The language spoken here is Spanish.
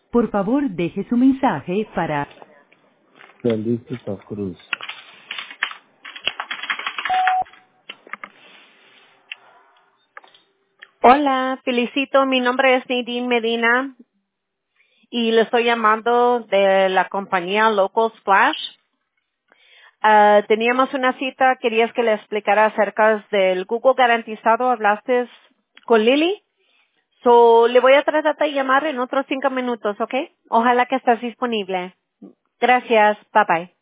Por favor, deje su mensaje para Felicita Cruz. Hola, felicito. Mi nombre es Nadine Medina y le estoy llamando de la compañía Local Splash. Teníamos una cita, querías que le explicara acerca del Google garantizado. ¿Hablaste con Lily? Le voy a tratar de llamar en otros 5 minutos, ¿ok? Ojalá que estés disponible. Gracias. Bye bye.